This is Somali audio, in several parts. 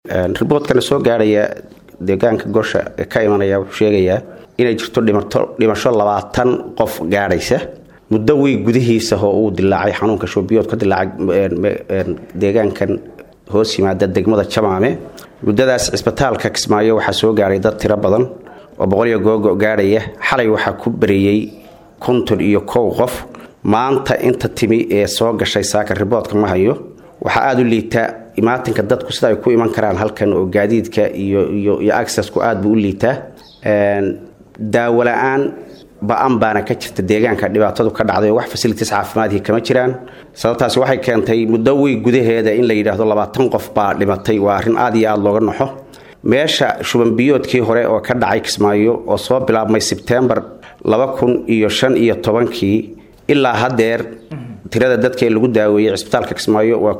riboodkana soo gaaraya deegaanka Gosha ka imanaya wuxuu sheegayaa inay jirto dhimasho 20 qof gaaraysa muddo way gudihiisa oo uu dilaacay xanuunka shubanbiyood ka dilaacay deegaankan hoos yimaada degmada Jamaame muddadaas isbitaalka Kismaayo waxa soo gaaray dad tiro badan oo 100 googo gaaraya xalay waxa ku bariyay 51 qof maanta inta timi ee soo gashay saaka riboodka ma hayo waxa aad u liita imaatinka dadku sida ay ku iman karaan halkan oo gaadiidka iyo access ku aad buu u liita daawo la'aan baan baana ka jirta deegaanka dhibaatadu ka dhacday wax facilities caafimaad kama jiraan sababtaas waxay keentay muddo way gudaheeda in la yiraahdo 20 qof baa dhimatay waa arin aad iyo aad looga naxo meesha shubanbiyoodkii hore oo ka dhacay Kismaayo oo soo bilaabmay September 2015 ilaa hadeer tirada dadka lagu daaweeyay isbitaalka Kismaayo waa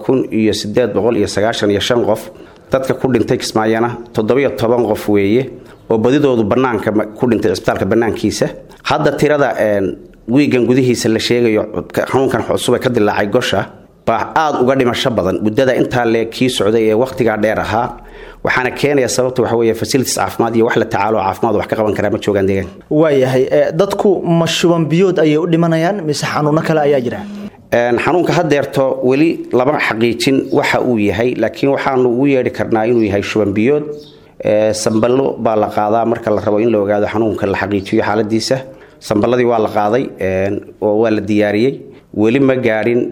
1895 qof dadka ku dhintay Kismaayana 17 qof weeye oo badidoodu banaanka ku dhintay isbitaalka banaankiisa hadda tirada wiigan gudihiisa la sheegayo xanuunkan cusub ka dilaacay Gosha baa aad uga dhimasho badan muddada inta la kii socday ee waqtiga dheer ahaa waxaana keenaya sababta waxa weeye facilities caafimaad iyo wax la tacaalo caafimaad wax ka qaban kara ma joogan deegaan waayahay dadku ma shubanbiyood ayay u dhimanayaan mise xanuuno kale ayaa jira xanuunka hadeerto wali laba xaqiijin waxa uu yahay laakiin waxaanu ugu yeeri karnaa inuu yahay shubanbiyood samballo baa la qaadaa marka la rabo in la ogaado xanuunka la xaqiijiyo xaaladiisa samballadii waa la qaaday oo waa la diyaariyay weli ma gaarin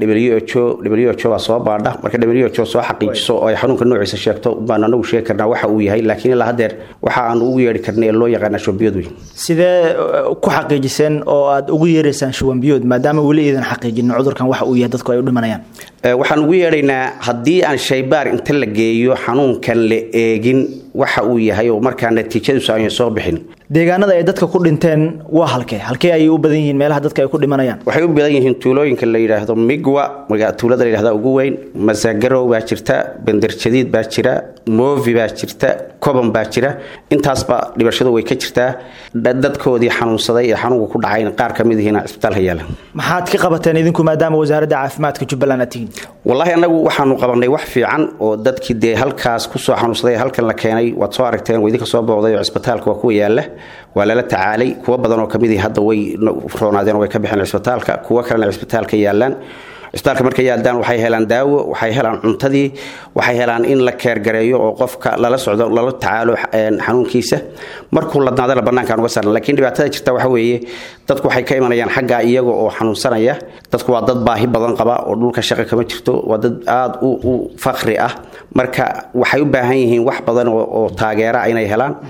WHO waa soo baadha marka WHO soo xaqiijiso oo ay xanuunka noociisa sheegto baan anagu sheegi karnaa waxa uu yahay laakiin ilaa hadeer waxa aan ugu yeeri karnay loo yaqaan shubanbiyood weyn sidee ku xaqiijiseen oo aad ugu yeereysaan shubanbiyood maadaama weli idan xaqiijin cudurkan waxa uu yahay dadku ay u dhimanayaan waxaan ugu yeeraynaa haddii aan shaybaar inta la geeyo xanuunkan la eegin waxa uu yahay oo markaa natiijadiisu ay soo bixin deegaanada ay dadka ku dhinteen waa halkee ay u badan yihiin meelaha dadka ay ku dhimanayaan waxay u badan yihiin tuulooyinka la yiraahdo Migwa tuulada la yiraahdo ugu weyn Masagarow baa jirta Bandir Jadiid baa jira Movi baa jirta Koban baa jira intaas ba dhibashadu way ka jirtaa dadkoodii xanuunsaday ee xanuunku ku dhacay qaar kamid ah isbitaalka yaala maxaad ka qabateen idinku maadaama wasaaradda caafimaadka Jubbaland atiin wallahi anagu waxaanu qabanay wax fiican oo dadkii de halkaas ku soo xanuunsaday halkan la keenay waad soo aragteen weydii ka soo booqday isbitaalka waa ku yaala wala la tacaalay kuwa badan oo kamid ah hadda way roonaadeen way ka bixin isbitaalka kuwa kale isbitaalka yaalaan isbitaalka markay yaaldaan waxay helaan daawo waxay helaan cuntadii waxay helaan in la keer gareeyo oo qofka lala socdo lala tacaalo xanuunkiisa markuu la naadala banaanka uga saaran laakiin dhibaatada jirta waxa weeye dadku waxay ka imanayaan xagga iyaga oo xanuunsanaya dadku waa dad baahi badan qaba oo dhulka shaqo kama jirto waa dad aad u faqri ah marka waxay u baahan yihiin wax badan oo taageero inay helaan